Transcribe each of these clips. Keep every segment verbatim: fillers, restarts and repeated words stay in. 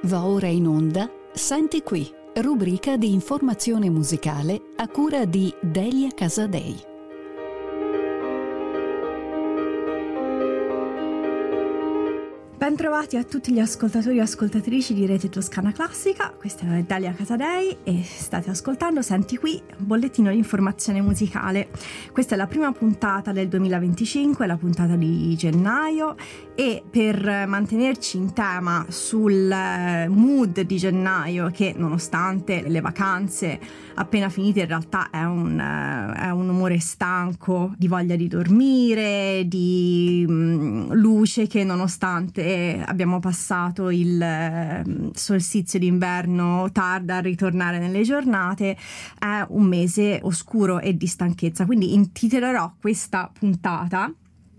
Va ora in onda Senti qui, rubrica di informazione musicale a cura di Delia Casadei. Bentrovati a tutti gli ascoltatori e ascoltatrici di Rete Toscana Classica, questa è Delia Casadei e state ascoltando Senti qui, bollettino di informazione musicale. Questa è la prima puntata del duemilaventicinque, la puntata di gennaio, e per mantenerci in tema sul mood di gennaio, che nonostante le vacanze appena finite in realtà è un, è un umore stanco, di voglia di dormire, di mh, luce che nonostante abbiamo passato il solstizio d'inverno tarda a ritornare nelle giornate, è un mese oscuro e di stanchezza. Quindi intitolerò questa puntata,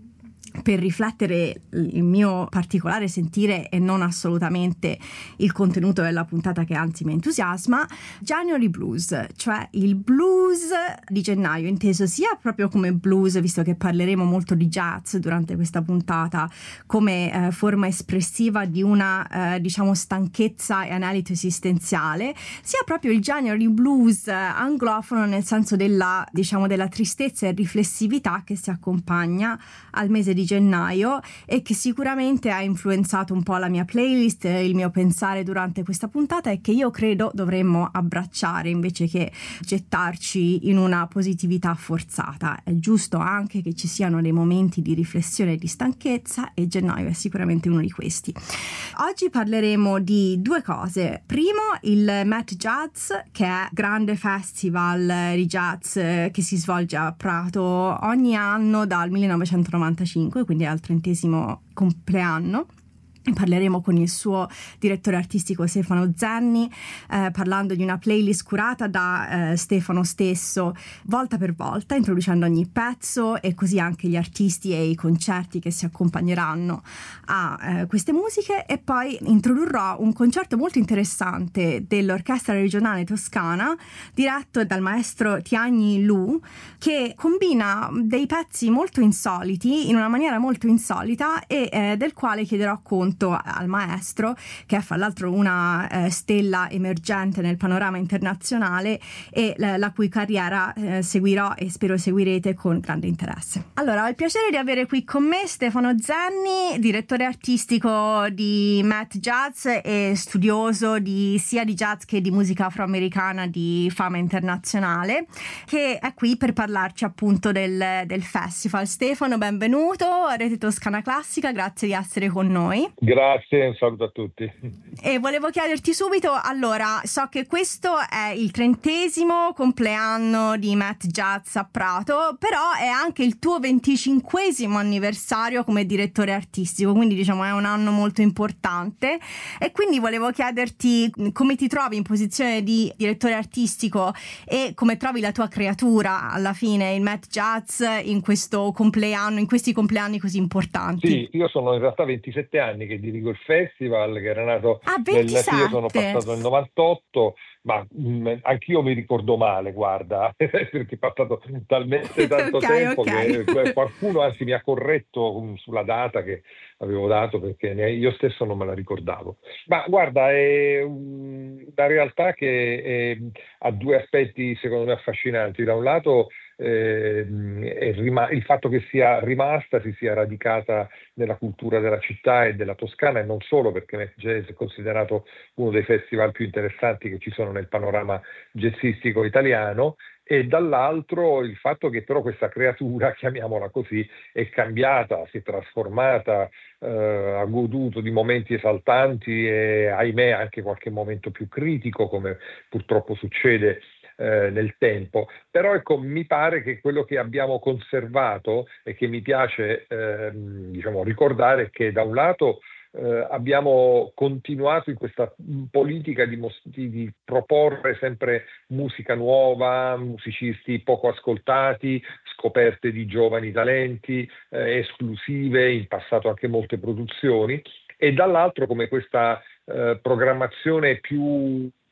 per riflettere il mio particolare sentire e non assolutamente il contenuto della puntata, che anzi mi entusiasma, January Blues, cioè il blues di gennaio, inteso sia proprio come blues, visto che parleremo molto di jazz durante questa puntata, come eh, forma espressiva di una eh, diciamo stanchezza e analisi esistenziale, sia proprio il January Blues eh, anglofono, nel senso della diciamo della tristezza e riflessività che si accompagna al mese di gennaio e che sicuramente ha influenzato un po' la mia playlist, il mio pensare durante questa puntata, e che io credo dovremmo abbracciare invece che gettarci in una positività forzata. È giusto anche che ci siano dei momenti di riflessione e di stanchezza, e gennaio è sicuramente uno di questi. Oggi parleremo di due cose. Primo, il Met Jazz, che è grande festival di jazz che si svolge a Prato ogni anno dal millenovecentonovantacinque, quindi al trentesimo compleanno. Parleremo con il suo direttore artistico Stefano Zenni, eh, parlando di una playlist curata da eh, Stefano stesso, volta per volta, introducendo ogni pezzo e così anche gli artisti e i concerti che si accompagneranno a eh, queste musiche. E poi introdurrò un concerto molto interessante dell'Orchestra Regionale Toscana, diretto dal maestro Tiagni Lu, che combina dei pezzi molto insoliti in una maniera molto insolita, e eh, del quale chiederò conto al maestro, che è fra l'altro una eh, stella emergente nel panorama internazionale e la, la cui carriera eh, seguirò e spero seguirete con grande interesse. Allora, ho il piacere di avere qui con me Stefano Zenni, direttore artistico di Met Jazz e studioso di sia di jazz che di musica afroamericana di fama internazionale, che è qui per parlarci appunto del, del festival. Stefano, benvenuto a Rete Toscana Classica, grazie di essere con noi. Grazie, un saluto a tutti. E volevo chiederti subito, allora, so che questo è il trentesimo compleanno di Met Jazz a Prato, però è anche il tuo venticinquesimo anniversario come direttore artistico, quindi diciamo è un anno molto importante, e quindi volevo chiederti come ti trovi in posizione di direttore artistico e come trovi la tua creatura alla fine, il Met Jazz, in questo compleanno, in questi compleanni così importanti. Sì, io sono in realtà ventisette anni che dirigo il festival, che era nato ah, nel, sì, io sono passato nel novantotto, ma mh, anch'io mi ricordo male, guarda, perché è passato talmente tanto okay, tempo okay. che qualcuno anzi mi ha corretto um, sulla data che avevo dato, perché ne, io stesso non me la ricordavo. Ma guarda, è um, una realtà che è, ha due aspetti secondo me affascinanti. Da un lato eh, è rima- il fatto che sia rimasta, si sia radicata nella cultura della città e della Toscana, e non solo, perché Met Jazz è considerato uno dei festival più interessanti che ci sono nel panorama jazzistico italiano, e dall'altro il fatto che però questa creatura, chiamiamola così, è cambiata, si è trasformata, eh, ha goduto di momenti esaltanti e ahimè anche qualche momento più critico, come purtroppo succede eh, nel tempo. Però ecco, mi pare che quello che abbiamo conservato e che mi piace eh, diciamo ricordare è che da un lato Eh, abbiamo continuato in questa politica di, mos- di, di proporre sempre musica nuova, musicisti poco ascoltati, scoperte di giovani talenti, eh, esclusive, in passato anche molte produzioni, e dall'altro come questa eh, programmazione più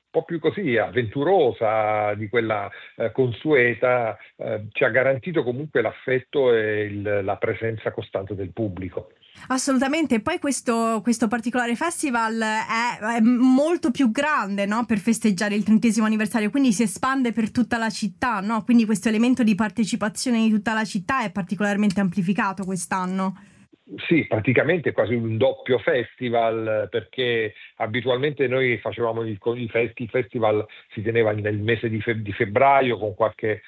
po' più così avventurosa di quella eh, consueta, eh, ci ha garantito comunque l'affetto e il, la presenza costante del pubblico. Assolutamente, poi questo, questo particolare festival è, è molto più grande, no? Per festeggiare il trentesimo anniversario, quindi si espande per tutta la città, no? Quindi questo elemento di partecipazione di tutta la città è particolarmente amplificato quest'anno. Sì, praticamente quasi un doppio festival, perché abitualmente noi facevamo il, il, fest, il festival si teneva nel mese di, fe, di febbraio con qualche,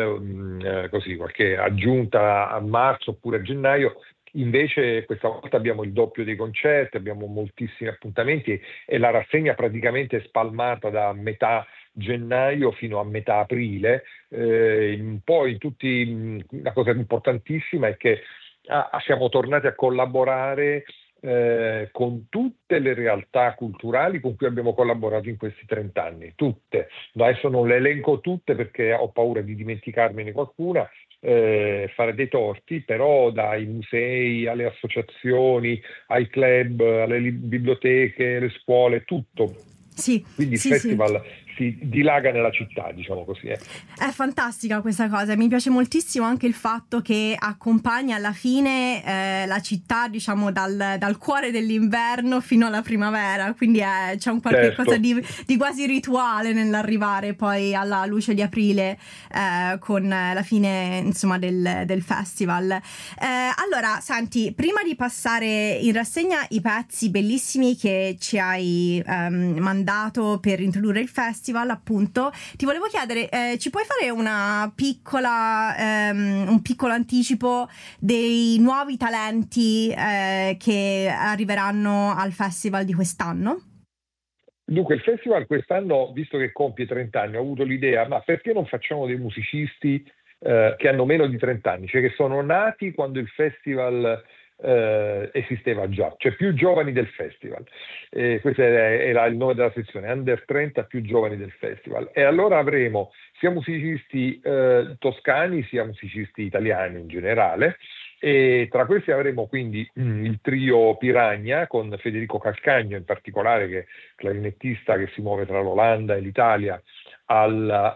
eh, così, qualche aggiunta a marzo oppure a gennaio. Invece questa volta abbiamo il doppio dei concerti, abbiamo moltissimi appuntamenti e la rassegna praticamente è spalmata da metà gennaio fino a metà aprile. Eh, poi tutti, una cosa importantissima è che ah, siamo tornati a collaborare eh, con tutte le realtà culturali con cui abbiamo collaborato in questi trent'anni, tutte. Adesso non le elenco tutte perché ho paura di dimenticarmene qualcuna, eh, fare dei torti, però dai musei alle associazioni, ai club, alle li- biblioteche, alle scuole, tutto. Sì, Quindi sì, il festival sì. si dilaga nella città, diciamo così. Eh. È fantastica questa cosa, mi piace moltissimo anche il fatto che accompagna alla fine eh, la città, diciamo, dal, dal cuore dell'inverno fino alla primavera, quindi è, c'è un qualche Certo. cosa di, di quasi rituale nell'arrivare poi alla luce di aprile eh, con la fine, insomma, del, del festival. Eh, allora, senti, prima di passare in rassegna i pezzi bellissimi che ci hai ehm, mandato per introdurre il festival, appunto, ti volevo chiedere, eh, ci puoi fare una piccola ehm, un piccolo anticipo dei nuovi talenti eh, che arriveranno al festival di quest'anno? Dunque, il festival quest'anno, visto che compie trenta anni, ho avuto l'idea, ma perché non facciamo dei musicisti eh, che hanno meno di trenta anni, cioè che sono nati quando il festival eh, esisteva già, cioè più giovani del festival. Eh, questo era il nome della sezione, Under trenta più giovani del festival. E allora avremo sia musicisti eh, toscani sia musicisti italiani in generale, e tra questi avremo quindi mm, il trio Piranha con Federico Calcagno in particolare, che è clarinettista che si muove tra l'Olanda e l'Italia alla,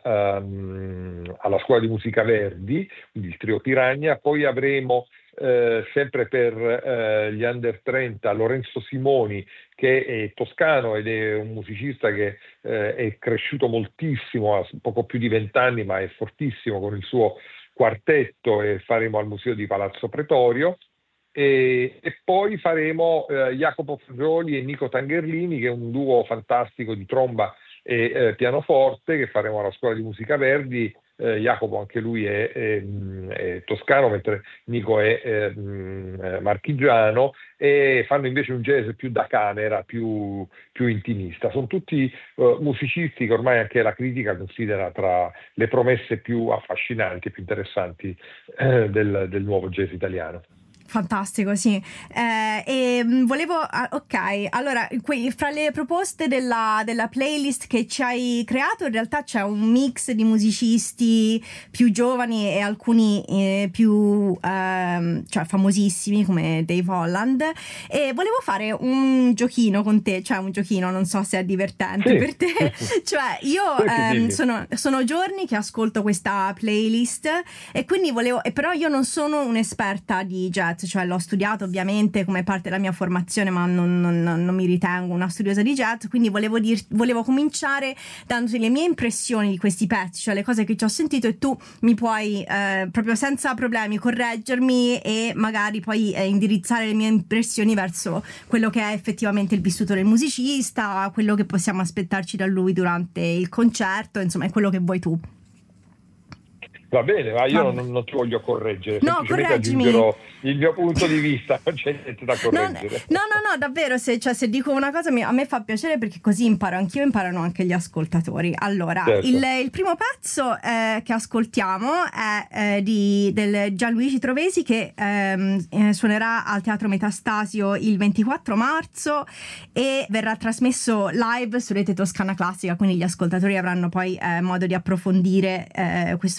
um, alla scuola di musica Verdi, quindi il trio Piranha. Poi avremo eh, sempre per eh, gli Under trenta Lorenzo Simoni, che è toscano ed è un musicista che eh, è cresciuto moltissimo, ha poco più di vent'anni, ma è fortissimo con il suo quartetto, e faremo al Museo di Palazzo Pretorio. E, e poi faremo eh, Jacopo Fagioli e Nico Tangherlini, che è un duo fantastico di tromba e eh, pianoforte, che faremo alla Scuola di Musica Verdi. Eh, Jacopo anche lui è, è, è toscano, mentre Nico è, è, è marchigiano, e fanno invece un jazz più da camera, più, più intimista. Sono tutti uh, musicisti che ormai anche la critica considera tra le promesse più affascinanti e più interessanti eh, del, del nuovo jazz italiano. Fantastico, sì. Eh, e volevo, ok, allora, qui, fra le proposte della, della playlist che ci hai creato, in realtà c'è un mix di musicisti più giovani e alcuni eh, più ehm, cioè famosissimi come Dave Holland, e volevo fare un giochino con te, cioè un giochino, non so se è divertente sì. per te, cioè io ehm, sono, sono giorni che ascolto questa playlist e quindi volevo, e però io non sono un'esperta di jazz, cioè l'ho studiato ovviamente come parte della mia formazione, ma non, non, non mi ritengo una studiosa di jazz, quindi volevo, dir, volevo cominciare dandoti le mie impressioni di questi pezzi, cioè le cose che ci ho sentito, e tu mi puoi eh, proprio senza problemi correggermi e magari poi eh, indirizzare le mie impressioni verso quello che è effettivamente il vissuto del musicista, quello che possiamo aspettarci da lui durante il concerto, insomma è quello che vuoi tu. Va bene, ma io non, non ti voglio correggere, no, semplicemente correggimi. aggiungerò il mio punto di vista, non c'è niente da correggere. No, no, no, davvero, se, cioè, se dico una cosa mi, a me fa piacere, perché così imparo anch'io, imparano anche gli ascoltatori. Allora, certo. il, il primo pezzo eh, che ascoltiamo è eh, di, del Gianluigi Trovesi, che ehm, eh, suonerà al Teatro Metastasio il ventiquattro marzo e verrà trasmesso live su Rete Toscana Classica, quindi gli ascoltatori avranno poi eh, modo di approfondire eh, questo musicista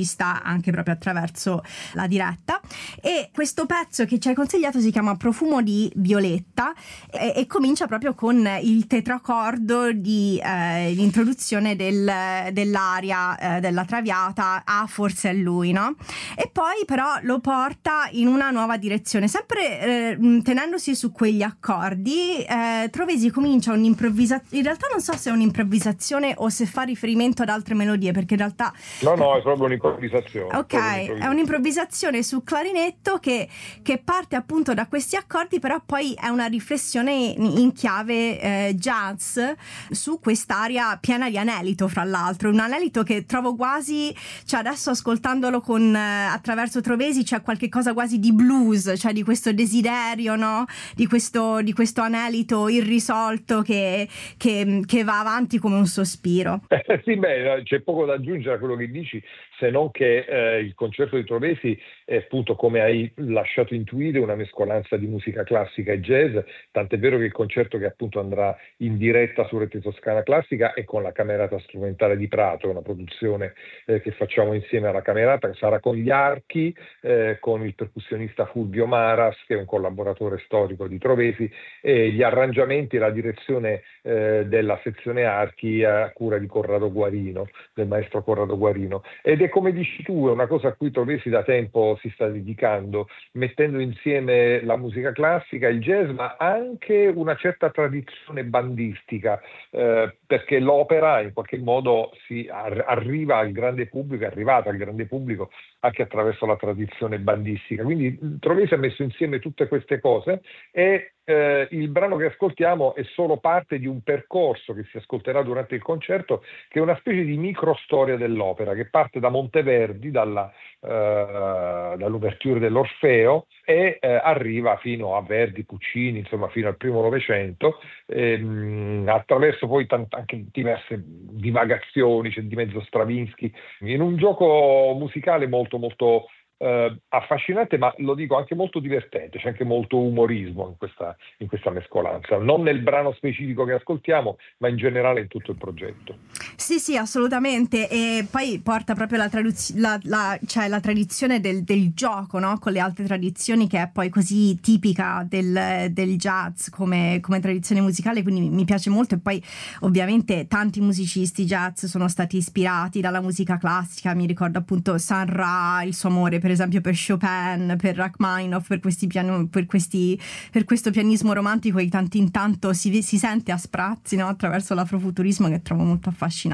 musicista anche proprio attraverso la diretta. E questo pezzo che ci hai consigliato si chiama Profumo di Violetta e, e comincia proprio con il tetracordo di eh, l'introduzione del, dell'aria eh, della Traviata, ah forse è lui, no? E poi però lo porta in una nuova direzione, sempre eh, tenendosi su quegli accordi. eh, Trovesi comincia un'improvvisazione, in realtà non so se è un'improvvisazione o se fa riferimento ad altre melodie, perché in realtà no no è proprio un'improvvisazione. Ok, un'improvvisazione. È un'improvvisazione su clarinetto che, che parte appunto da questi accordi, però poi è una riflessione in chiave eh, jazz su quest'aria piena di anelito, fra l'altro un anelito che trovo quasi, cioè adesso ascoltandolo con eh, attraverso Trovesi c'è qualche cosa quasi di blues, cioè di questo desiderio, no? Di questo, di questo anelito irrisolto che, che, che va avanti come un sospiro. Eh, sì, beh, c'è poco da aggiungere a quello che dici, se non che eh, il concerto di Trovesi è appunto, come hai lasciato intuire, una mescolanza di musica classica e jazz, tant'è vero che il concerto che appunto andrà in diretta su Rete Toscana Classica è con la Camerata Strumentale di Prato, una produzione eh, che facciamo insieme alla Camerata, che sarà con gli archi, eh, con il percussionista Fulvio Maras, che è un collaboratore storico di Trovesi, e gli arrangiamenti e la direzione eh, della sezione archi a cura di Corrado Guarino, del maestro Corrado Guarino. Ed è, come dici tu, è una cosa a cui Trovesi da tempo si sta dedicando, mettendo insieme la musica classica, il jazz, ma anche una certa tradizione bandistica, eh, perché l'opera in qualche modo si ar- arriva al grande pubblico, è arrivata al grande pubblico anche attraverso la tradizione bandistica. Quindi Trovesi ha messo insieme tutte queste cose e eh, il brano che ascoltiamo è solo parte di un percorso che si ascolterà durante il concerto, che è una specie di microstoria dell'opera che parte da Monteverdi, dalla, eh, dall'ouverture dell'Orfeo e eh, arriva fino a Verdi, Puccini, insomma fino al primo Novecento, ehm, attraverso poi tant- anche diverse divagazioni, c'è di mezzo Stravinsky, in un gioco musicale molto molto eh, affascinante, ma lo dico anche molto divertente, c'è anche molto umorismo in questa, in questa mescolanza, non nel brano specifico che ascoltiamo, ma in generale in tutto il progetto. Sì, sì, assolutamente, e poi porta proprio la, traduz- la, la, cioè la tradizione del, del gioco, no? Con le altre tradizioni, che è poi così tipica del, del jazz come, come tradizione musicale, quindi mi piace molto. E poi ovviamente tanti musicisti jazz sono stati ispirati dalla musica classica, mi ricordo appunto Sun Ra, il suo amore per esempio per Chopin, per Rachmaninoff, per questi piano, per questi per questo pianismo romantico che tanto in tanto si, si sente a sprazzi, no? Attraverso l'afrofuturismo, che trovo molto affascinante.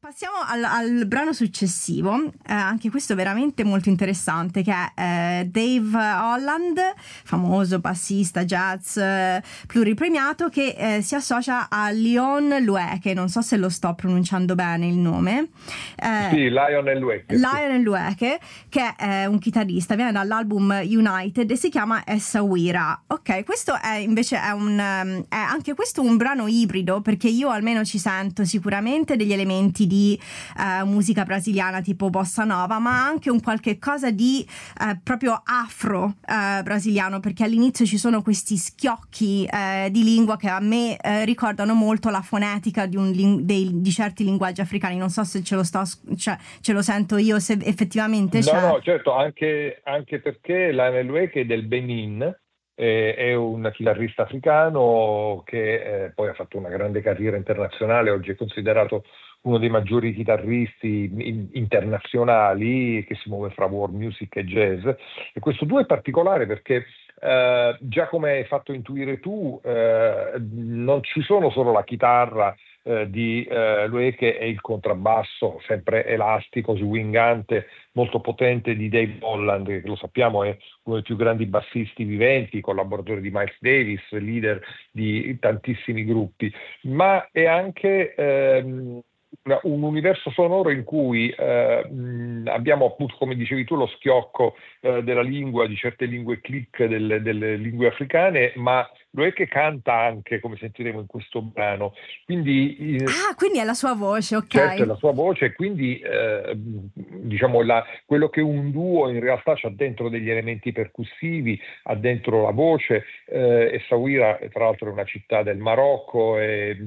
Passiamo al, al brano successivo, eh, anche questo veramente molto interessante, che è eh, Dave Holland, famoso bassista jazz eh, pluripremiato, che eh, si associa a Leon Lueke, non so se lo sto pronunciando bene il nome. Eh, sì, Lion Lueke. Lion Lueke, che è un chitarrista, viene dall'album United e si chiama Essaouira. Ok, questo è invece è un è anche questo un brano ibrido, perché io almeno ci sento sicuramente degli elementi di di eh, musica brasiliana tipo bossa nova, ma anche un qualche cosa di eh, proprio afro eh, brasiliano, perché all'inizio ci sono questi schiocchi eh, di lingua che a me eh, ricordano molto la fonetica di, un, dei, di certi linguaggi africani. Non so se ce lo sto, cioè, ce lo sento io, se effettivamente c'è. No, no, certo, anche, anche perché Lion Lueke è del Benin, eh, è un chitarrista africano che eh, poi ha fatto una grande carriera internazionale, oggi è considerato uno dei maggiori chitarristi in, internazionali, che si muove fra world music e jazz. E questo duo è particolare perché eh, già come hai fatto intuire tu, eh, non ci sono solo la chitarra eh, di eh, Lueke e il contrabbasso sempre elastico, swingante, molto potente di Dave Holland, che lo sappiamo è uno dei più grandi bassisti viventi, collaboratore di Miles Davis, leader di tantissimi gruppi, ma è anche ehm, un universo sonoro in cui eh, mh, abbiamo appunto, come dicevi tu, lo schiocco eh, della lingua, di certe lingue click delle, delle lingue africane, ma Lueke canta anche, come sentiremo in questo brano. Quindi, eh, ah, quindi è la sua voce, ok. Certo, è la sua voce, quindi eh, diciamo la, quello che un duo in realtà c'ha dentro degli elementi percussivi, ha dentro la voce. eh, Essaouira, tra l'altro, è una città del Marocco, è,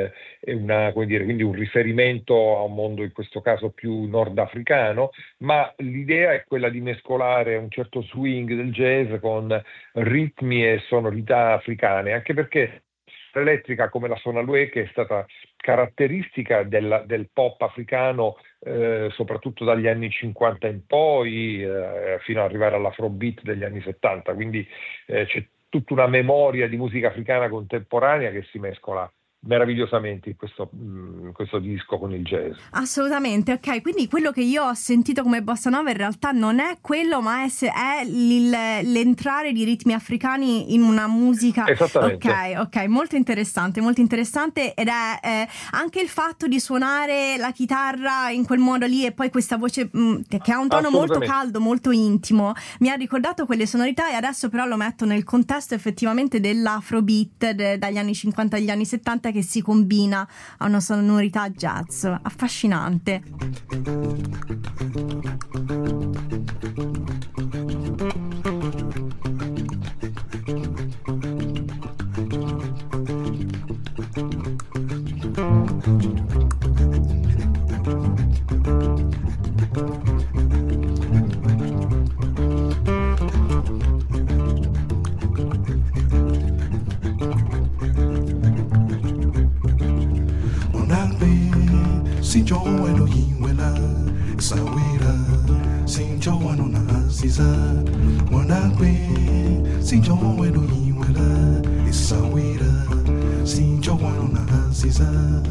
è una, come dire, quindi un riferimento a un mondo in questo caso più nordafricano, ma l'idea è quella di mescolare un certo swing del jazz con ritmi e sonorità africane, anche perché l'elettrica, come la suona Lueke, è stata caratteristica del, del pop africano eh, soprattutto dagli anni cinquanta in poi, eh, fino ad arrivare all'afrobeat degli anni settanta, quindi eh, c'è tutta una memoria di musica africana contemporanea che si mescola meravigliosamente in questo, in questo disco con il jazz. Assolutamente, ok, quindi quello che io ho sentito come bossa nova in realtà non è quello, ma è, è l'entrare di ritmi africani in una musica. Esattamente. Ok, ok, molto interessante, molto interessante, ed è eh, anche il fatto di suonare la chitarra in quel modo lì e poi questa voce mh, che ha un tono molto caldo, molto intimo, mi ha ricordato quelle sonorità, e adesso però lo metto nel contesto effettivamente dell'afrobeat de, dagli anni cinquanta agli anni settanta, che si combina a una sonorità jazz affascinante. Sinjo weno yinwela Essaouira Sinjo wano na aziza Wanakwe Sinjo weno yinwela Essaouira Sinjo wano na aziza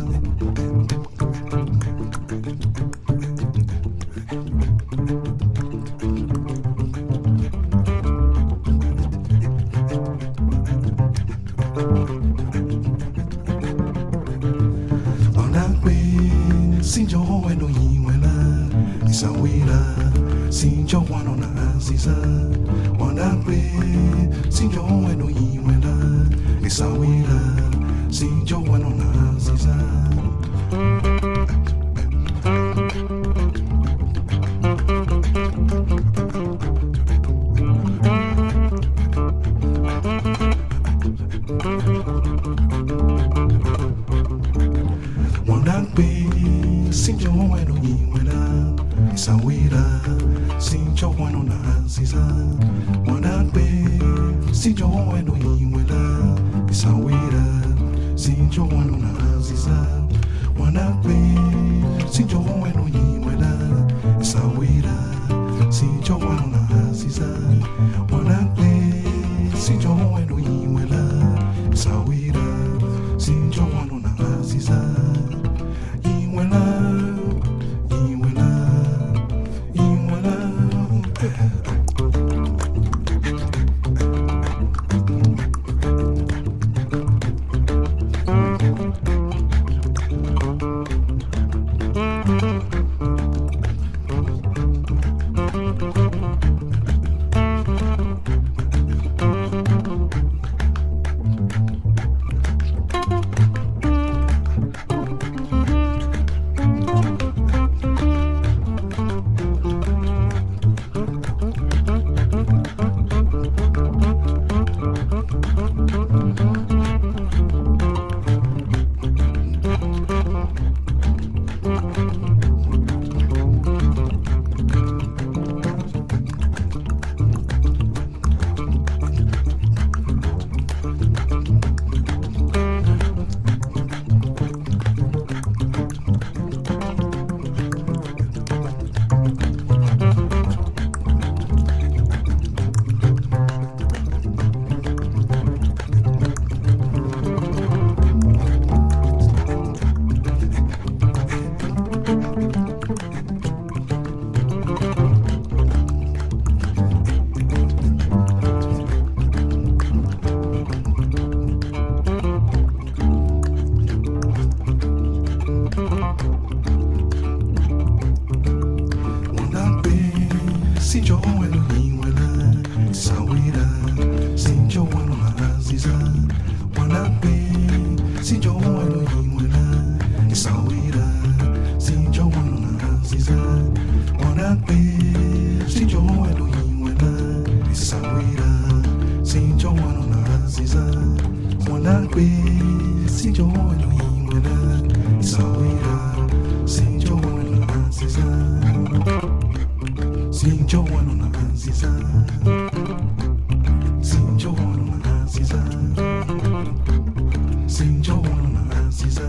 Sinjo weno yinwela Essaouira Sinjo wano na aziza Wanakwe Sinjo weno yinwela Essaouira Sinjo wano na aziza Sinjo weno yinwela Essaouira Sinjo wano na aziza Wanakwe Sinjo weno yinwela Essaouira Sinjo wano na aziza Wanakwe Sinjo weno yinwela Essaouira Sinjo wano na aziza Wanakwe Sinjo weno yinwela Essaouira Sinjo wano na aziza Yinwela sinjo wenu yinwela isawira sinjo wenu na aziza wanape sinjo wenu yinwela isawira sinjo wenu na aziza wanape sinjo wenu yinwela isawira sinjo wenu na aziza wanape sinjo wenu yinwela isawira sinjo wenu na aziza sinjo wenu na aziza sinjo wenu na aziza sinjo wenu na aziza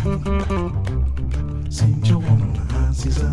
sinjo wenu na aziza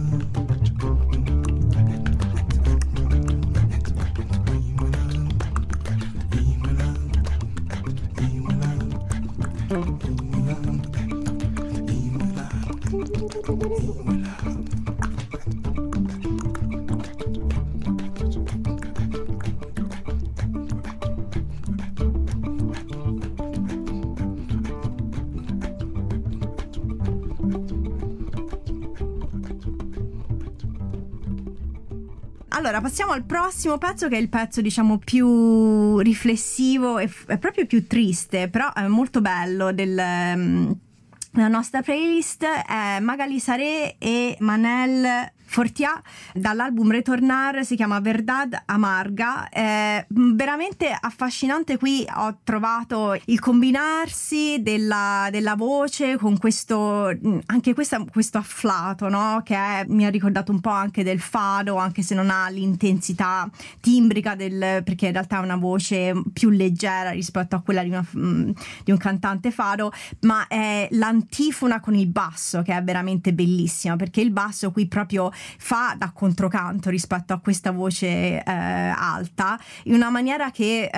Allora, passiamo al prossimo pezzo, che è il pezzo, diciamo, più riflessivo e è proprio più triste, però è molto bello del... Um, la nostra playlist è Magali Saré e Manel Fortià, dall'album Retornar, si chiama Verdad Amarga. È veramente affascinante. Qui ho trovato il combinarsi della, della voce con questo, anche questa, questo afflato, no? Che è, mi ha ricordato un po' anche del fado, anche se non ha l'intensità timbrica del, perché in realtà è una voce più leggera rispetto a quella di, una, di un cantante fado, ma è l'antifona con il basso che è veramente bellissima, perché il basso qui proprio fa da controcanto rispetto a questa voce eh, alta, in una maniera che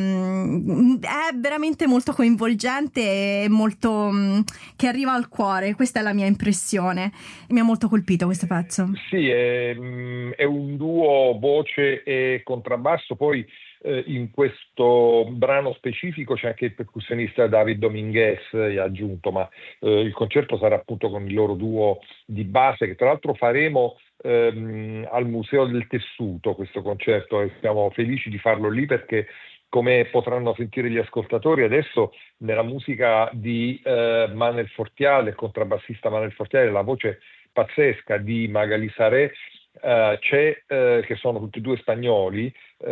ehm, è veramente molto coinvolgente e molto mh, che arriva al cuore. Questa è la mia impressione, mi ha molto colpito questo pezzo. Sì, è, è un duo voce e contrabbasso. Poi eh, in questo brano specifico c'è anche il percussionista David Dominguez, ha aggiunto, ma eh, il concerto sarà appunto con il loro duo di base, che tra l'altro faremo ehm, al Museo del Tessuto, questo concerto, e siamo felici di farlo lì perché, come potranno sentire gli ascoltatori, adesso nella musica di eh, Manel Fortià, il contrabbassista Manel Fortià, la voce pazzesca di Magali Saré, Uh, c'è, uh, che sono tutti e due spagnoli,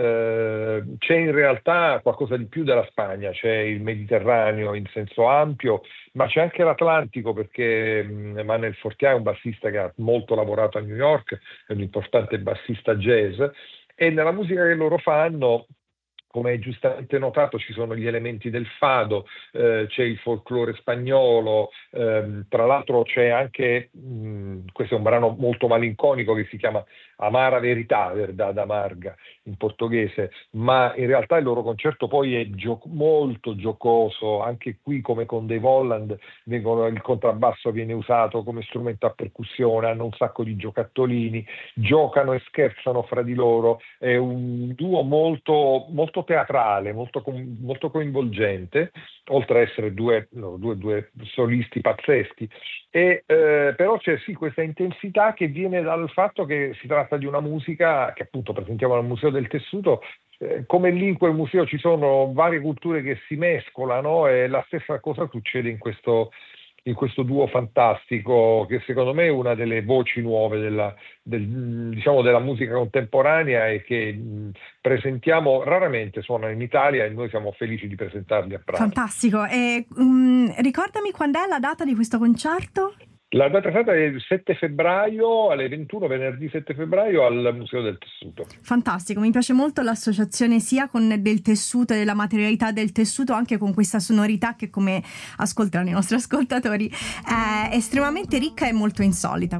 uh, c'è in realtà qualcosa di più della Spagna, c'è il Mediterraneo in senso ampio, ma c'è anche l'Atlantico, perché um, Manel Fortià è un bassista che ha molto lavorato a New York, è un importante bassista jazz, e nella musica che loro fanno, come hai giustamente notato, ci sono gli elementi del fado, eh, c'è il folklore spagnolo, ehm, tra l'altro c'è anche, mh, questo è un brano molto malinconico che si chiama Amara Verità, Verdad Amarga in portoghese, ma in realtà il loro concerto poi è gio- molto giocoso, anche qui come con Dave Holland vengono, il contrabbasso viene usato come strumento a percussione, hanno un sacco di giocattolini, giocano e scherzano fra di loro, è un duo molto, molto teatrale, molto, molto coinvolgente, oltre a essere due, no, due, due solisti pazzeschi. E, eh, però c'è sì questa intensità che viene dal fatto che si tratta di una musica che appunto presentiamo al Museo del Tessuto. Eh, come lì in quel museo ci sono varie culture che si mescolano, e la stessa cosa succede in questo in questo duo fantastico, che secondo me è una delle voci nuove della, del, diciamo della musica contemporanea, e che mh, presentiamo raramente, suonano in Italia e noi siamo felici di presentarli a Praga. Fantastico. E, um, ricordami quando è la data di questo concerto? La data esatta è il sette febbraio alle ventuno, venerdì sette febbraio, al Museo del Tessuto. Fantastico, mi piace molto l'associazione sia con del tessuto e della materialità del tessuto, anche con questa sonorità che, come ascoltano i nostri ascoltatori, è estremamente ricca e molto insolita.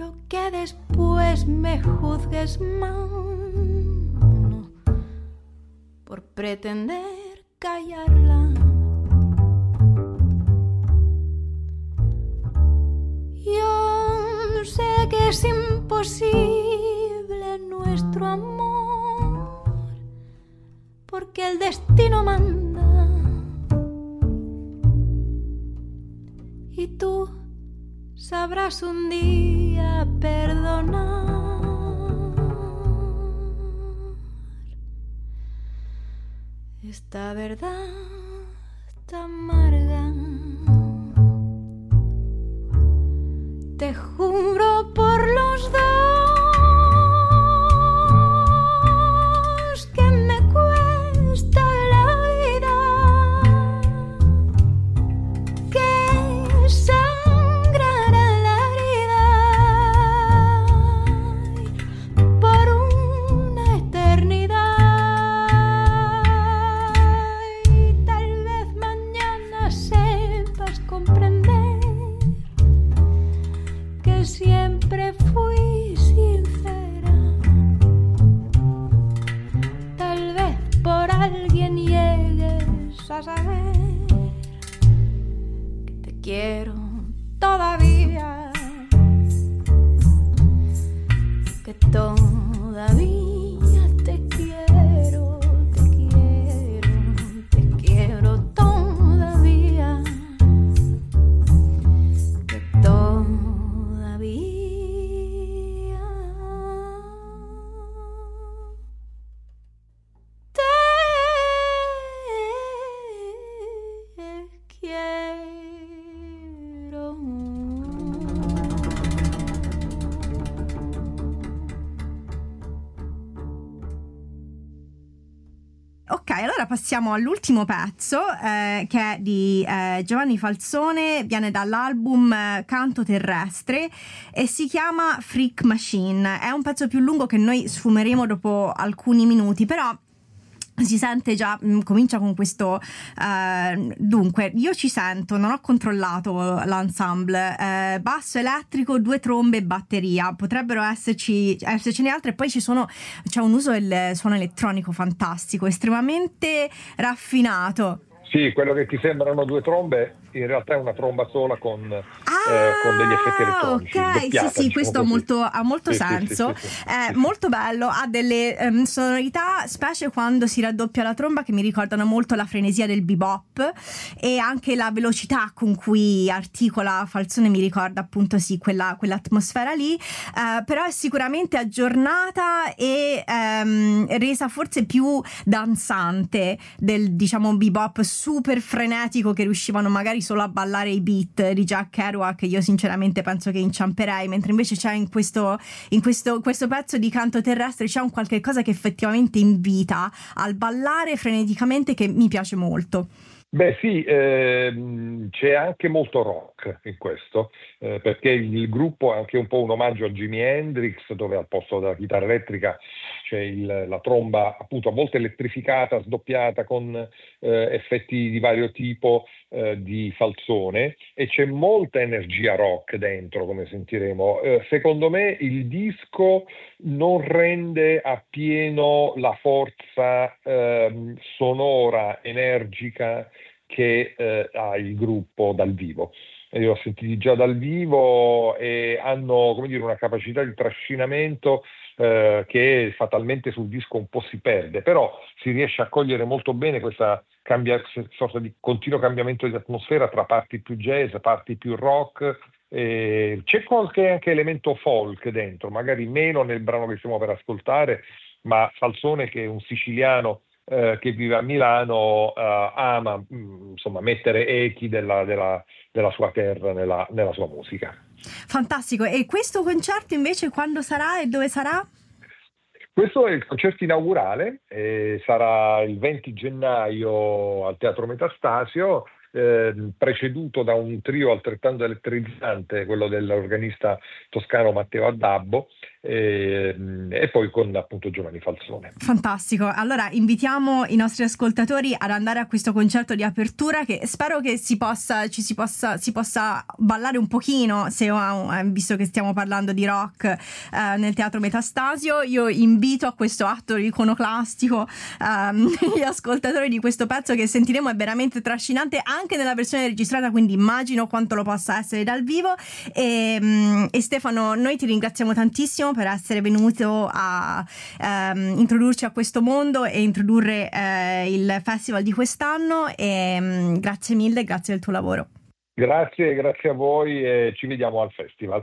quiero que después me juzgues mal, no, por pretender callarla. Yo sé que es imposible nuestro amor, porque el destino manda. Y tú sabrás un día perdonar. Esta verdad tan amarga. Te juro por los dos que me cuesta la vida, que sangrará la herida por una eternidad. Y tal vez mañana sepas comprender que siempre fui sincera. Tal vez por alguien llegues a saber que te quiero todavía, que todavía te quiero, te quiero, te quiero todavía, que todavía te quiero. Ok, allora passiamo all'ultimo pezzo eh, che è di eh, Giovanni Falzone, viene dall'album eh, Canto Terrestre e si chiama Freak Machine. È un pezzo più lungo che noi sfumeremo dopo alcuni minuti, però si sente già, mh, comincia con questo eh, dunque io ci sento, non ho controllato l'ensemble, eh, basso elettrico, due trombe e batteria, potrebbero esserci essercene altre, e poi ci sono c'è un uso del suono elettronico fantastico, estremamente raffinato. Sì, quello che ti sembrano due trombe in realtà è una tromba sola con, Ah, eh, con degli effetti elettronici. ok, doppiata, sì, sì, diciamo questo ha così. molto, ha molto Sì, sì, senso. sì, sì, sì, È sì, sì. molto bello, ha delle ehm, sonorità, specie quando si raddoppia la tromba, che mi ricordano molto la frenesia del bebop, e anche la velocità con cui articola Falzone mi ricorda appunto sì, quella, quell'atmosfera lì, eh, però è sicuramente aggiornata e ehm, resa forse più danzante del, diciamo, bebop super frenetico che riuscivano magari solo a ballare i beat di Jack Kerouac. Io sinceramente penso che inciamperei, mentre invece c'è in questo in questo, questo pezzo di Canto Terrestre c'è un qualche cosa che effettivamente invita al ballare freneticamente, che mi piace molto. Beh sì, ehm, c'è anche molto rock in questo, eh, perché il gruppo è anche un po' un omaggio a Jimi Hendrix, dove al posto della chitarra elettrica c'è il, la tromba appunto a volte elettrificata, sdoppiata con eh, effetti di vario tipo eh, di Falzone, e c'è molta energia rock dentro, come sentiremo. Eh, secondo me il disco non rende appieno la forza ehm, sonora, energica che eh, ha il gruppo dal vivo. Io l'ho sentiti già dal vivo e hanno, come dire, una capacità di trascinamento eh, che fatalmente sul disco un po' si perde, però si riesce a cogliere molto bene questa cambia, sorta di continuo cambiamento di atmosfera tra parti più jazz, parti più rock. Eh, c'è qualche anche elemento folk dentro, magari meno nel brano che stiamo per ascoltare, ma Falzone, che è un siciliano eh, che vive a Milano, eh, ama mh, insomma mettere echi della, della, della sua terra nella, nella sua musica. Fantastico. E questo concerto invece quando sarà e dove sarà? Questo è il concerto inaugurale, eh, sarà il venti gennaio al Teatro Metastasio, eh, preceduto da un trio altrettanto elettrizzante, quello dell'organista toscano Matteo Addabbo, e, e poi con appunto Giovanni Falzone. Fantastico, allora invitiamo i nostri ascoltatori ad andare a questo concerto di apertura, che spero che si possa, ci si possa, si possa ballare un pochino, se, visto che stiamo parlando di rock, eh, nel Teatro Metastasio. Io invito a questo atto iconoclastico ehm, gli ascoltatori di questo pezzo che sentiremo, è veramente trascinante anche nella versione registrata, quindi immagino quanto lo possa essere dal vivo. E, e Stefano, noi ti ringraziamo tantissimo per essere venuto a ehm, introdurci a questo mondo e introdurre eh, il festival di quest'anno, e mh, grazie mille, grazie del tuo lavoro. Grazie, grazie a voi e ci vediamo al festival.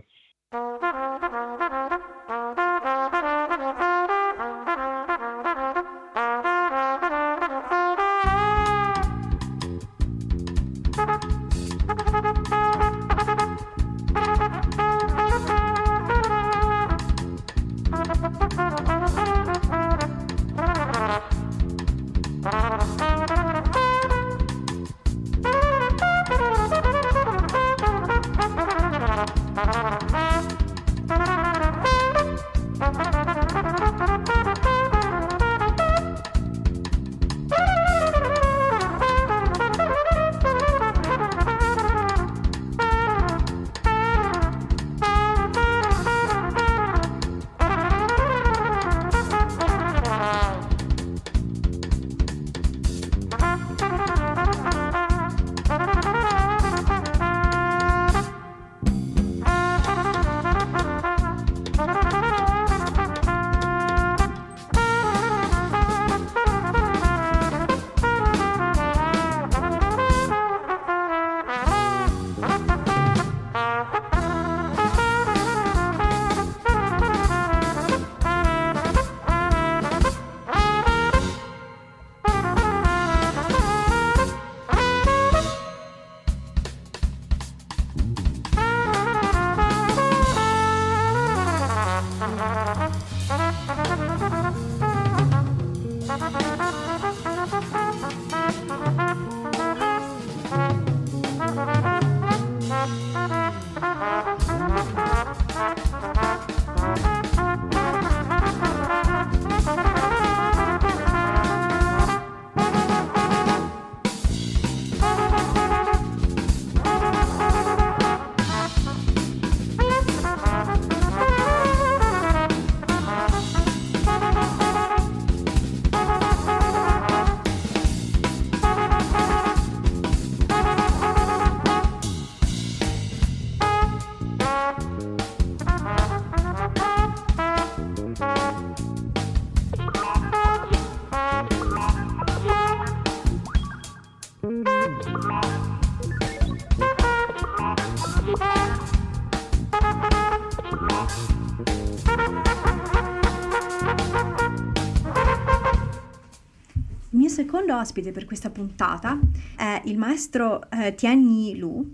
Il mio secondo ospite per questa puntata è il maestro eh, Tianyi Lu,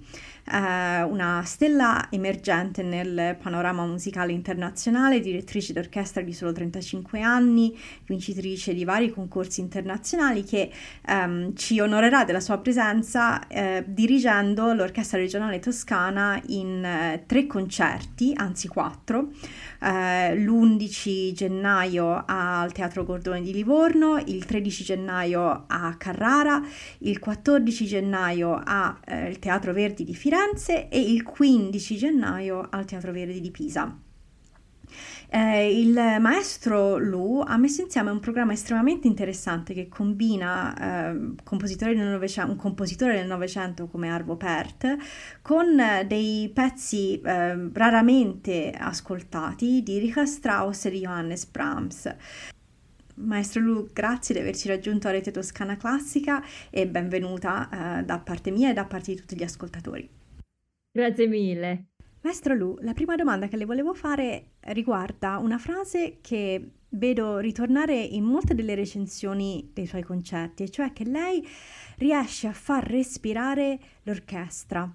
eh, una stella emergente nel panorama musicale internazionale, direttrice d'orchestra di solo trentacinque anni, vincitrice di vari concorsi internazionali, che ehm, ci onorerà della sua presenza eh, dirigendo l'Orchestra Regionale Toscana in eh, tre concerti, anzi quattro, eh, l'undici gennaio al Teatro Gordone di Livorno, il tredici gennaio a Carrara, il quattordici gennaio al eh, Teatro Verdi di Firenze e il quindici gennaio al Teatro Verdi di Pisa. Eh, il maestro Lu ha messo insieme un programma estremamente interessante che combina eh, compositori del Novecento, un compositore del Novecento come Arvo Pärt con eh, dei pezzi eh, raramente ascoltati di Richard Strauss e di Johannes Brahms. Maestro Lu, grazie di averci raggiunto a Rete Toscana Classica e benvenuta eh, da parte mia e da parte di tutti gli ascoltatori. Grazie mille. Maestro Lu, la prima domanda che le volevo fare riguarda una frase che vedo ritornare in molte delle recensioni dei suoi concerti, e cioè che lei riesce a far respirare l'orchestra.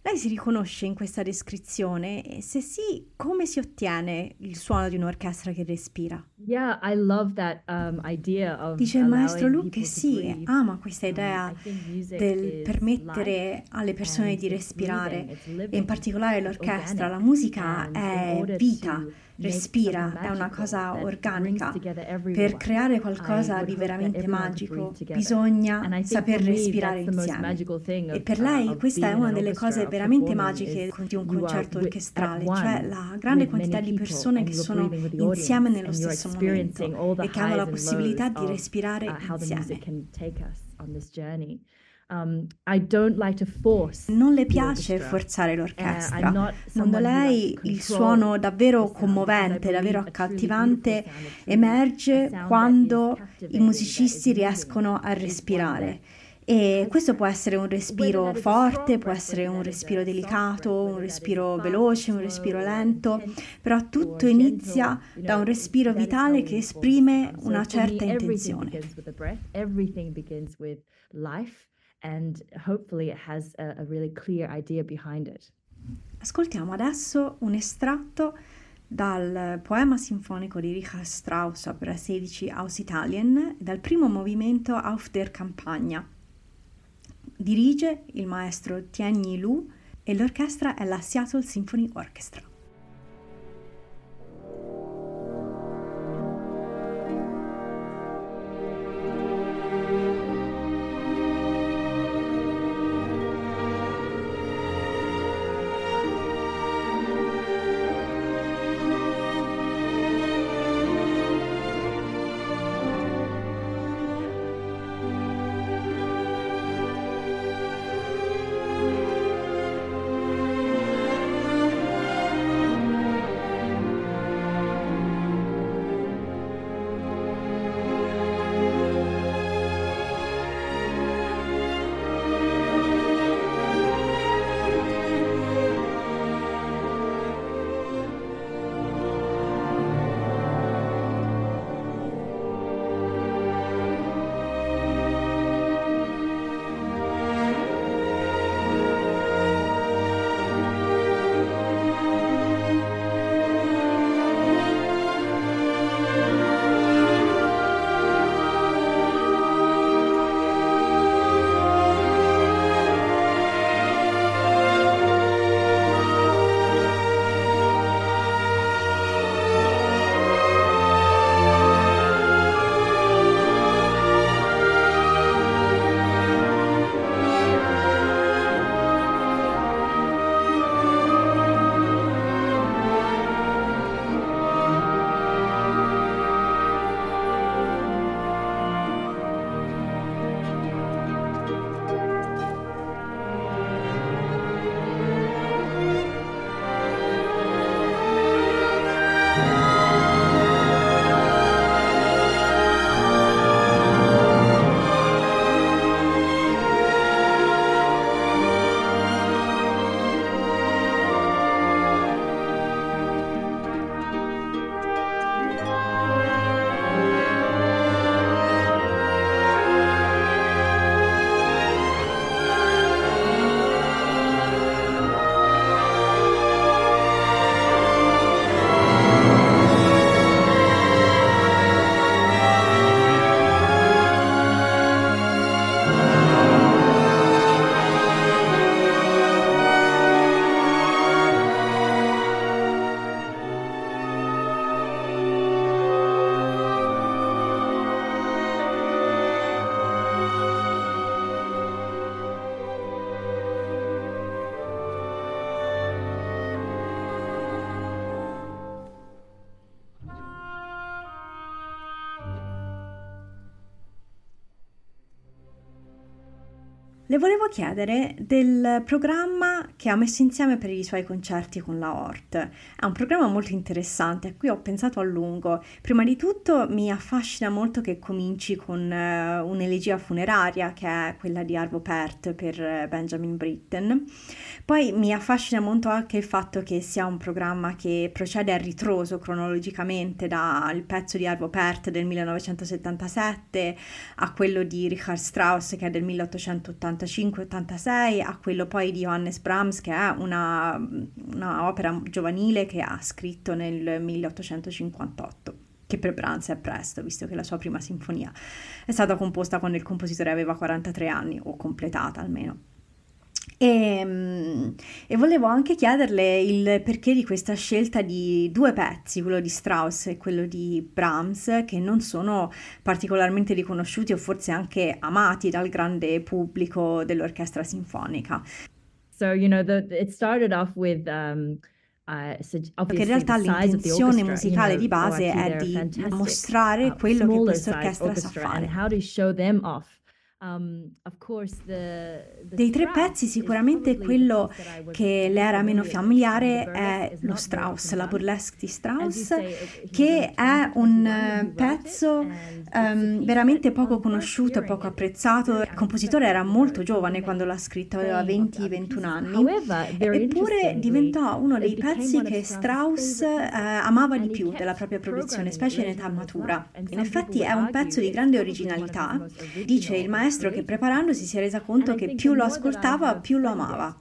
Lei si riconosce in questa descrizione? E se sì, come si ottiene il suono di un'orchestra che respira? Yeah, I love that um, idea of Dice il maestro allowing Luke che people to sì, breathe. ama questa Um, idea I think music del is permettere life alle persone and di it's respirare, breathing, it's e in living, particolare it's l'orchestra, la organic. musica And in è order vita, to make respira, something è una magical cosa that brings organica. together Per everyone, creare I qualcosa would di hope that veramente everyone could magico breathe together. bisogna And I think saper for me, respirare that's the most insieme. magical thing E of, per uh, lei of questa è being in una an delle orchestra, cose of veramente performing, magiche is di un you are concerto wi- orchestrale, at cioè one la grande with quantità many di people persone and che you're sono breathing with the insieme audience nello and you're stesso experiencing momento all the e che hanno la highs and possibilità lows di of respirare uh, how the music insieme. can take us on this journey. Um, I don't like to force Non le the piace orchestra. forzare Uh, l'orchestra. I'm not Secondo someone who likes lei to il control suono the davvero sound, because I commovente, believe davvero a truly accattivante beautiful sound, a truly- emerge a sound that is quando captivating, i that musicisti is moving, riescono a is one respirare. that E has questo breath. può essere un Whether respiro that is a forte, strong può breath, essere whether un that is respiro a soft delicato, breath, un whether that is respiro fast veloce, or un respiro slow or lento, intense però or tutto gentle, inizia you da un know, respiro that is how vitale we che form the esprime sound. So una for me, certa everything intenzione. begins with the breath, everything begins with life, and hopefully it has a, a really clear idea behind it. Ascoltiamo adesso un estratto dal poema sinfonico di Richard Strauss, opera sedici Aus Italien, dal primo movimento Auf der Campagna. Dirige il maestro Tianyi Lu e l'orchestra è la Seattle Symphony Orchestra. Le volevo chiedere del programma che ha messo insieme per i suoi concerti con la Hort. È un programma molto interessante a cui ho pensato a lungo. Prima di tutto mi affascina molto che cominci con uh, un'elegia funeraria, che è quella di Arvo Pärt per uh, Benjamin Britten. Poi mi affascina molto anche il fatto che sia un programma che procede a ritroso cronologicamente dal pezzo di Arvo Pärt del millenovecentosettantasette a quello di Richard Strauss che è del milleottocentottantacinque. ottantacinque ottantasei a quello poi di Johannes Brahms, che è una, una opera giovanile che ha scritto nel milleottocentocinquantotto, che per Brahms è presto, visto che la sua prima sinfonia è stata composta quando il compositore aveva quarantatré anni, o completata almeno. E, e volevo anche chiederle il perché di questa scelta di due pezzi, quello di Strauss e quello di Brahms, che non sono particolarmente riconosciuti o forse anche amati dal grande pubblico dell'orchestra sinfonica. So, you know, the, it started off with um, Uh, so perché in realtà l'intenzione musicale di base è di mostrare uh, quello che questa orchestra sa fare. Um, of course the, the Dei tre pezzi sicuramente quello che le era meno familiare è lo Strauss, la Burlesque di Strauss, che è un pezzo um, veramente poco conosciuto e poco apprezzato. Il compositore era molto giovane quando l'ha scritto, aveva venti ventuno anni, eppure diventò uno dei pezzi che Strauss uh, amava di più della propria produzione, specie in età matura. In effetti è un pezzo di grande originalità, dice il maestro che preparandosi si è resa conto che più lo ascoltava, più lo amava.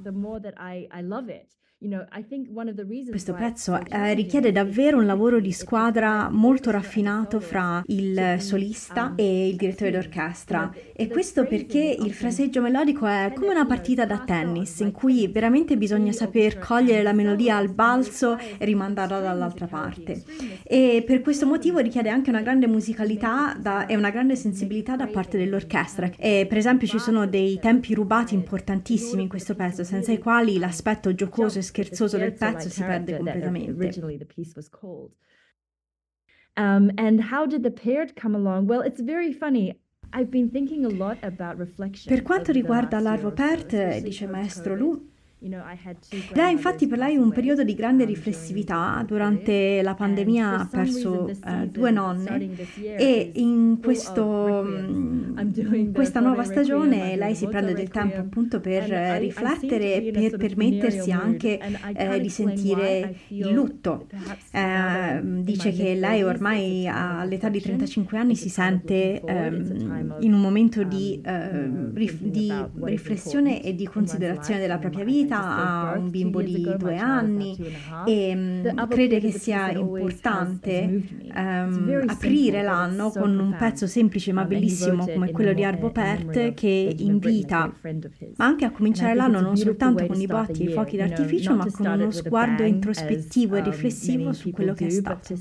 Questo pezzo eh, richiede davvero un lavoro di squadra molto raffinato fra il solista e il direttore d'orchestra, e questo perché il fraseggio melodico è come una partita da tennis in cui veramente bisogna saper cogliere la melodia al balzo e rimandarla dall'altra parte, e per questo motivo richiede anche una grande musicalità da, e una grande sensibilità da parte dell'orchestra. E, per esempio, ci sono dei tempi rubati importantissimi in questo pezzo, senza i quali l'aspetto giocoso e scherzoso del pezzo si perde completamente. Um, and how did the paired come along? Well, it's very funny. I've been thinking a lot about reflection. Per quanto riguarda l'Arvo Pärt, dice maestro Lu, è infatti per lei un periodo di grande riflessività. Durante la pandemia ha perso eh, due nonne, e in, questo, in questa nuova stagione lei si prende del tempo appunto per riflettere e per permettersi anche eh, di sentire il lutto. Eh, dice che lei ormai all'età di trentacinque anni si sente eh, in un momento di, eh, rif- di riflessione e di considerazione della propria vita. Ha un bimbo di due anni e um, crede che sia importante um, aprire l'anno con un pezzo semplice ma bellissimo come quello di Arvo Pärt, che invita ma anche a cominciare l'anno non soltanto con i botti e i fuochi d'artificio, ma con uno sguardo introspettivo e riflessivo su quello che è stato.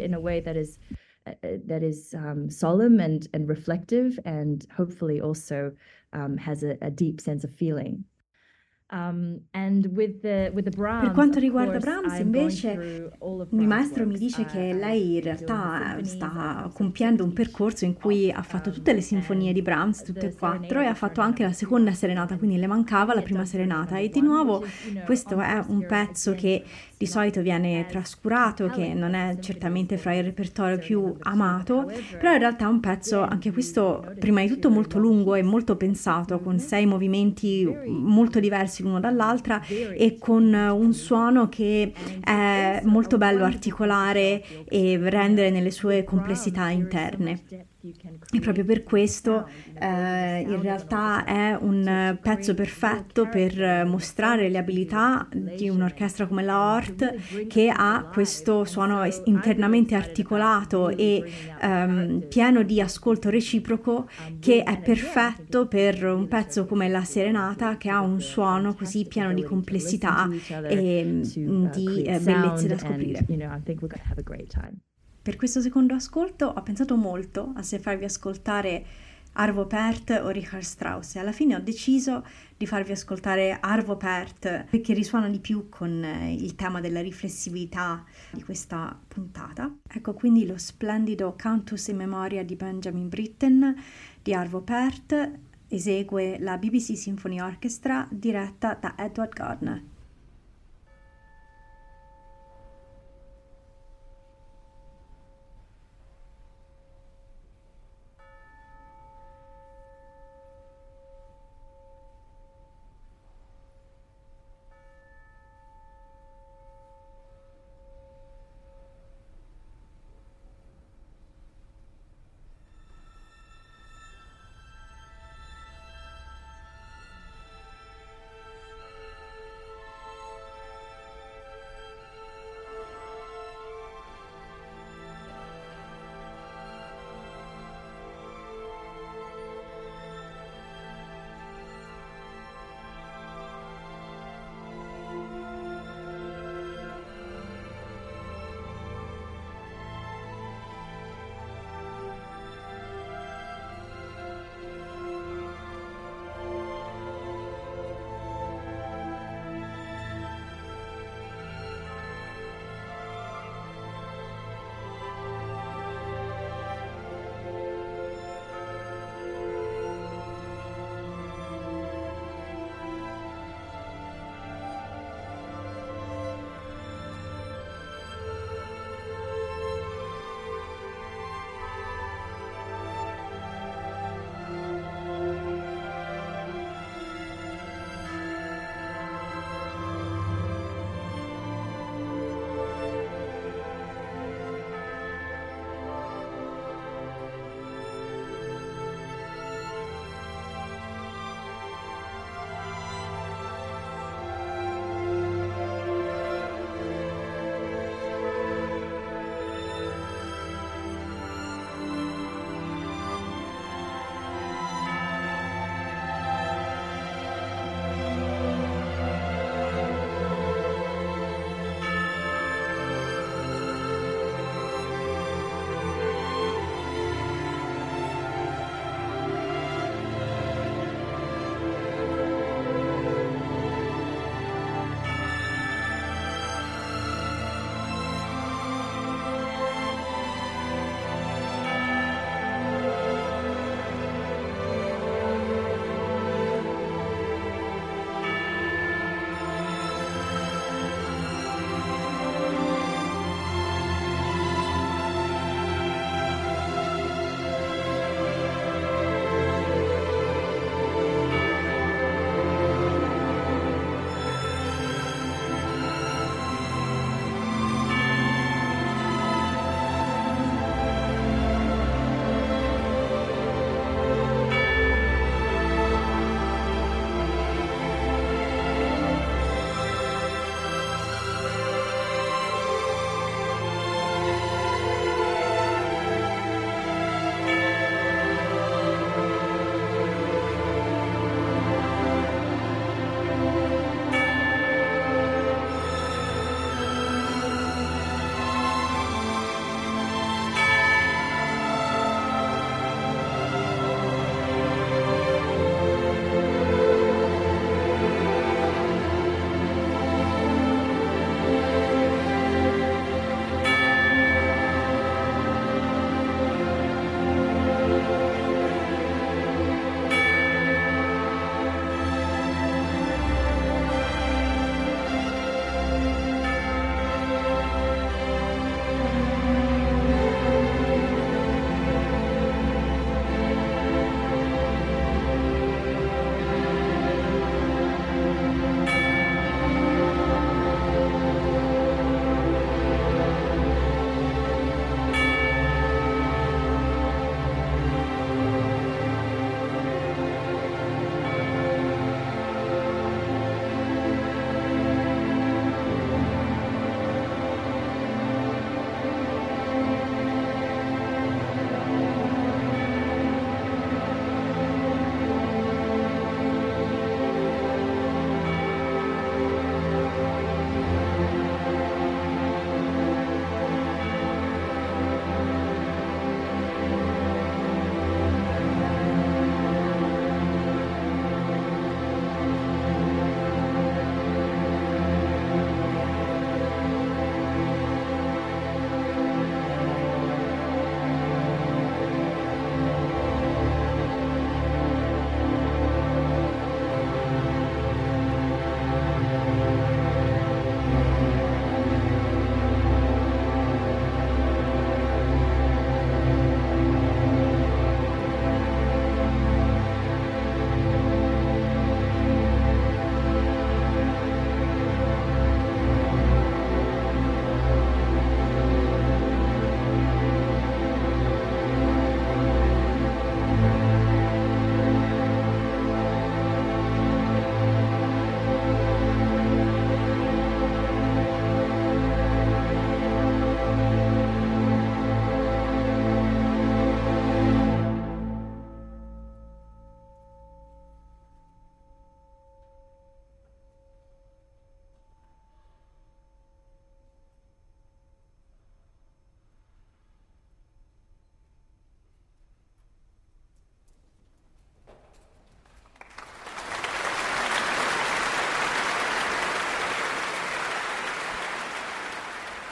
That is um, solemn and, and reflective, and hopefully also um, has a, a deep sense of feeling. Um, and with the, with the Brahms, per quanto riguarda Brahms, invece, il maestro mi dice che lei in realtà sta compiendo un percorso in cui ha fatto tutte le sinfonie di Brahms, tutte e quattro, e ha fatto anche la seconda serenata, quindi le mancava la prima serenata. E di nuovo questo è un pezzo che di solito viene trascurato, che non è certamente fra il repertorio più amato, però in realtà è un pezzo, anche questo, prima di tutto molto lungo e molto pensato, con sei movimenti molto diversi l'uno dall'altra e con un suono che è molto bello articolare e rendere nelle sue complessità interne. E proprio per questo eh, in realtà è un pezzo perfetto per mostrare le abilità di un'orchestra come la Hort, che ha questo suono internamente articolato e ehm, pieno di ascolto reciproco, che è perfetto per un pezzo come la Serenata, che ha un suono così pieno di complessità e di eh, bellezze da scoprire. Per questo secondo ascolto ho pensato molto a se farvi ascoltare Arvo Pärt o Richard Strauss, e alla fine ho deciso di farvi ascoltare Arvo Pärt perché risuona di più con il tema della riflessività di questa puntata. Ecco quindi lo splendido Cantus in memoria di Benjamin Britten di Arvo Pärt. Esegue la B B C Symphony Orchestra diretta da Edward Gardner.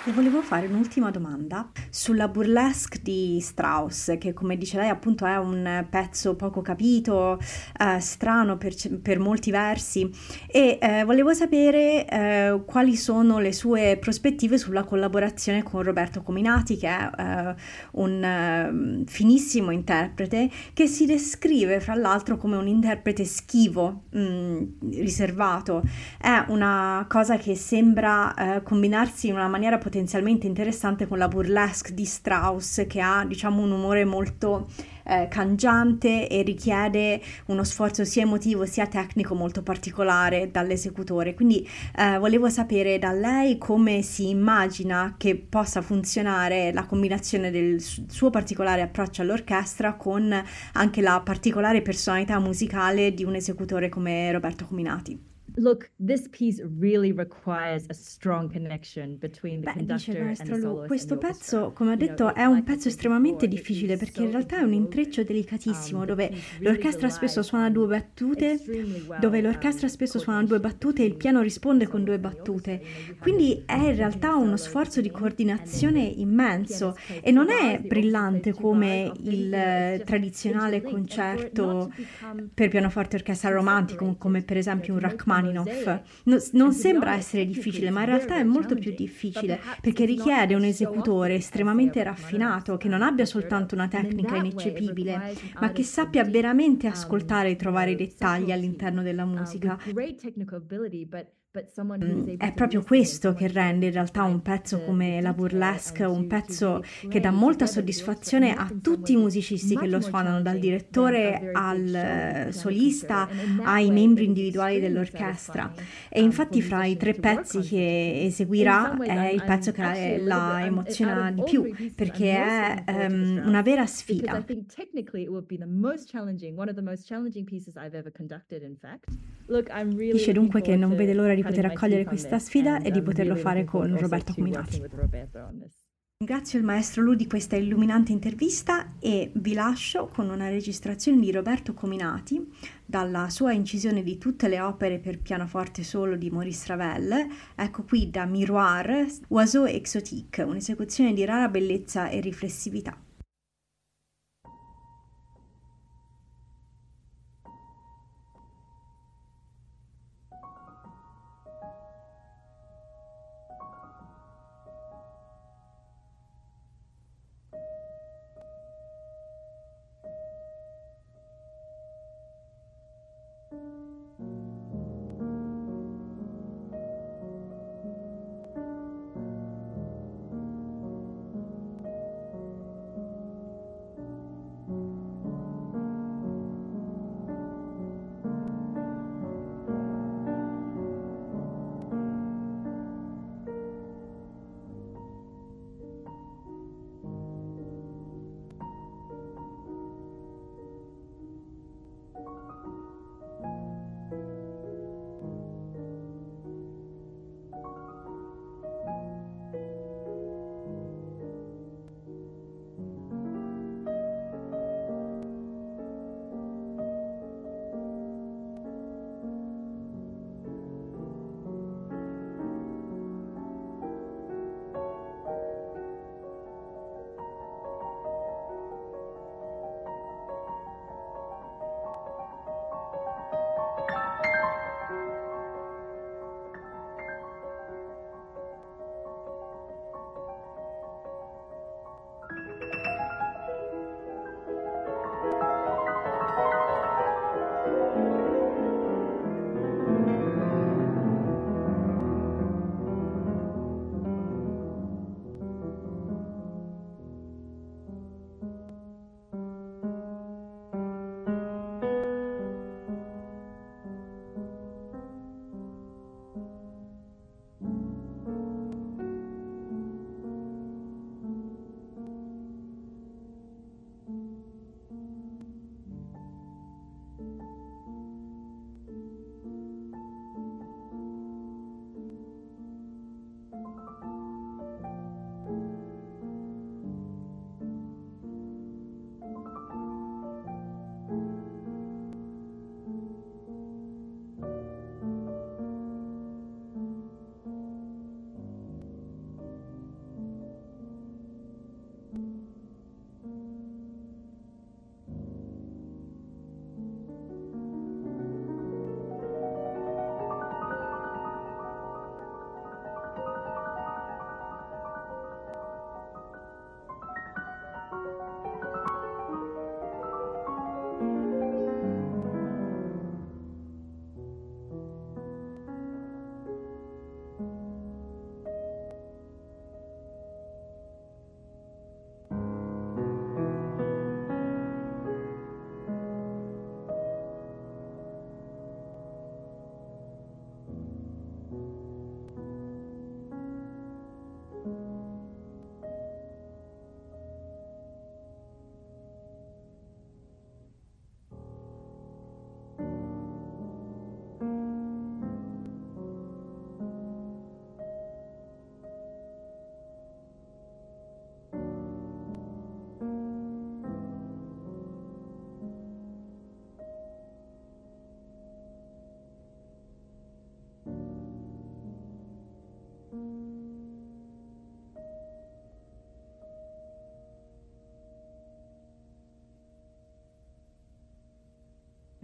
Le volevo fare un'ultima domanda sulla burlesque di Strauss, che come dice lei appunto è un pezzo poco capito, eh, strano per, per molti versi, e eh, volevo sapere eh, quali sono le sue prospettive sulla collaborazione con Roberto Cominati, che è eh, un eh, finissimo interprete, che si descrive fra l'altro come un interprete schivo, mh, riservato. È una cosa che sembra eh, combinarsi in una maniera potenzialmente interessante con la burlesque di Strauss, che ha, diciamo, un umore molto eh, cangiante e richiede uno sforzo sia emotivo sia tecnico molto particolare dall'esecutore. Quindi eh, volevo sapere da lei come si immagina che possa funzionare la combinazione del suo particolare approccio all'orchestra con anche la particolare personalità musicale di un esecutore come Roberto Cominati. Look, this piece really requires a strong connection between the Beh, dice conductor and the Maestro Lu, soloist and questo the pezzo, orchestra. come ho You know, detto, it- è un like I pezzo said estremamente before, it difficile is perché so in realtà è un intreccio interwoven. delicatissimo Um, the dove piece really l'orchestra spesso relies suona on due battute, extremely well, dove l'orchestra um, spesso suona due coordination battute e il between piano risponde the con due soloist and the battute. orchestra. You know, you have Quindi è in the realtà backing uno solo sforzo di beginning, coordinazione and then the immenso pianist plays e non two è bars, the orchestra brillante plays two come bars, often, il you know, it's eh, just tradizionale interlinked. And for it not concerto to become per pianoforte e orchestra too romantico, come separated, per esempio un you know, to make a Rachmaninoff. mosaic. No- non And to be sembra honest, essere technically difficile, it's ma in very, realtà è very molto più challenging. But difficile perhaps perché it's not richiede un as show esecutore offy as, say, a estremamente Rachmaninoff's raffinato, che non um, abbia concerto. soltanto una And in tecnica that way, it ineccepibile, requires an ma che artist of sappia deep, veramente um, ascoltare e you trovare i know, dettagli subtlety, all'interno della uh, musica. with great technical ability, but but someone who is able È to proprio listen and questo someone che who's rende able in to realtà un find pezzo the, come the la detail burlesque, and un to, to pezzo really che dà play molta together with the orchestra, soddisfazione and that a in some tutti i ways is musicisti che much lo more suonano, dal challenging than a direttore very big al show eh, piano solista, concerto. And in that ai way, membri it is individuali extremely dell'orchestra. satisfying E um, for infatti fra i musicians tre to work pezzi on such a che piece. In eseguirà some ways, è I'm, il pezzo I'm che actually a little la bit, I'm, out emoziona of di all più, three pieces, I'm perché most è looking forward to the ehm, Strauss, una vera because I sfida. think technically it would be the most challenging, one of the most challenging pieces I've ever conducted, in fact. Look, I'm really Dice looking dunque che forward non vede to l'ora di cutting poter my accogliere teeth on questa this, sfida and e di I'm poterlo really fare looking forward con also Roberto to working Cominati. with Roberto on this. Ringrazio il maestro Lu di questa illuminante intervista e vi lascio con una registrazione di Roberto Cominati dalla sua incisione di tutte le opere per pianoforte solo di Maurice Ravel. Ecco qui da Miroir, Oiseau Exotique, un'esecuzione di rara bellezza e riflessività.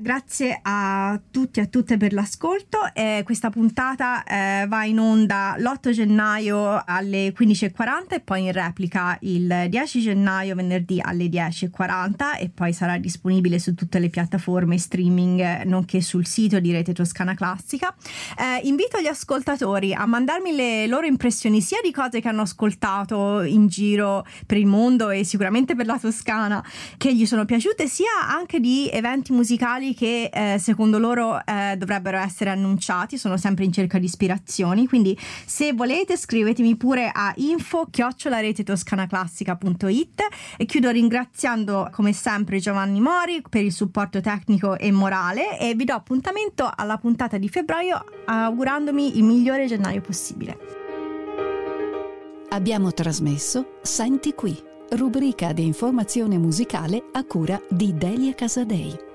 grazie a tutti e a tutte per l'ascolto. Eh, questa puntata eh, va in onda l'otto gennaio alle quindici e quaranta e poi in replica il dieci gennaio venerdì alle dieci e quaranta, e poi sarà disponibile su tutte le piattaforme streaming nonché sul sito di Rete Toscana Classica. Eh, invito gli ascoltatori a mandarmi le loro impressioni sia di cose che hanno ascoltato in giro per il mondo e sicuramente per la Toscana che gli sono piaciute, sia anche di eventi musicali che eh, secondo loro eh, dovrebbero essere annunciati. Sono sempre in cerca di ispirazioni, quindi se volete scrivetemi pure a info chiocciola rete toscana classica punto it. E chiudo ringraziando come sempre Giovanni Mori per il supporto tecnico e morale, e vi do appuntamento alla puntata di febbraio augurandomi il migliore gennaio possibile. Abbiamo trasmesso Senti qui, rubrica di informazione musicale a cura di Delia Casadei.